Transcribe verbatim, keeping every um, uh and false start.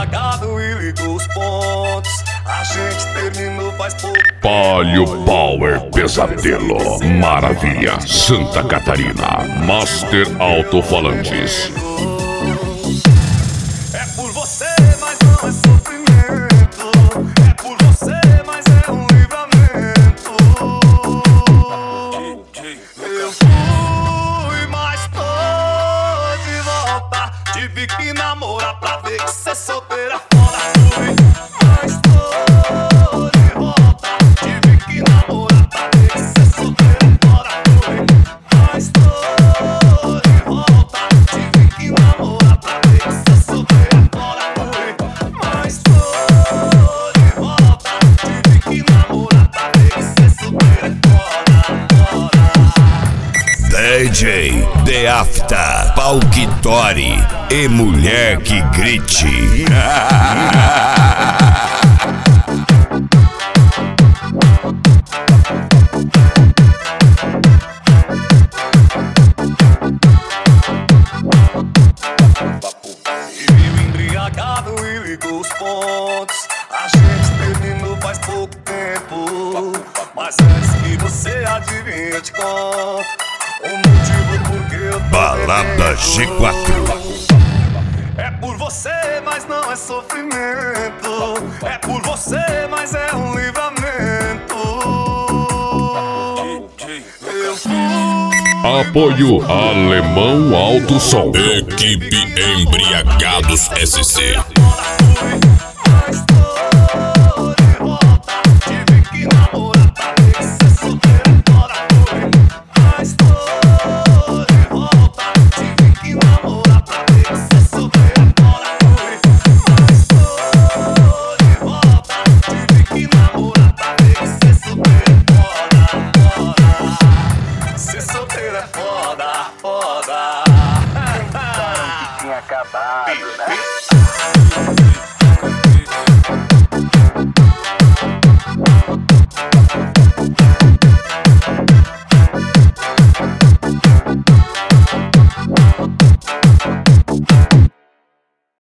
embriagado e ligou os pontos. A gente terminou faz pouco. Palio Power Pesadelo, Maravilha, Santa Catarina, Master Alto-Falantes. É por você, mas não é sofrimento. É por você, mas é um livramento. Eu fui, mas tô de volta. Tive que namorar pra ver que cê solteira fora. Fui, mas tô de volta. Tive que namorar pra ver que cê solteira fora. Fui, mas tô de volta. Tive que namorar pra ver que cê solteira fora. Fui, mas tô de volta. Tive que namorar pra ver que cê solteira fora. D J The Afta, Palquitori e Mulher que Grite. E viu embriagado e ligou os pontos. A gente terminou faz pouco tempo. Mas antes que você adivinhe, eu te conto o motivo por que eu tô Balada bebendo. G quatro. É por você, mas não é sofrimento. É por você, mas é um livramento. Eu fui. Apoio Alemão Alto Som. Equipe Embriagados S C. Mas tô de volta. Tive que namorar pra ver que cê solteira fora. Mas tô de volta. Tive que namorar pra ver que cê solteira fora. Mas tô de volta. Tive que namorar pra ver que cê solteira fora. Cê solteira é foda, foda. Tinha acabado, né?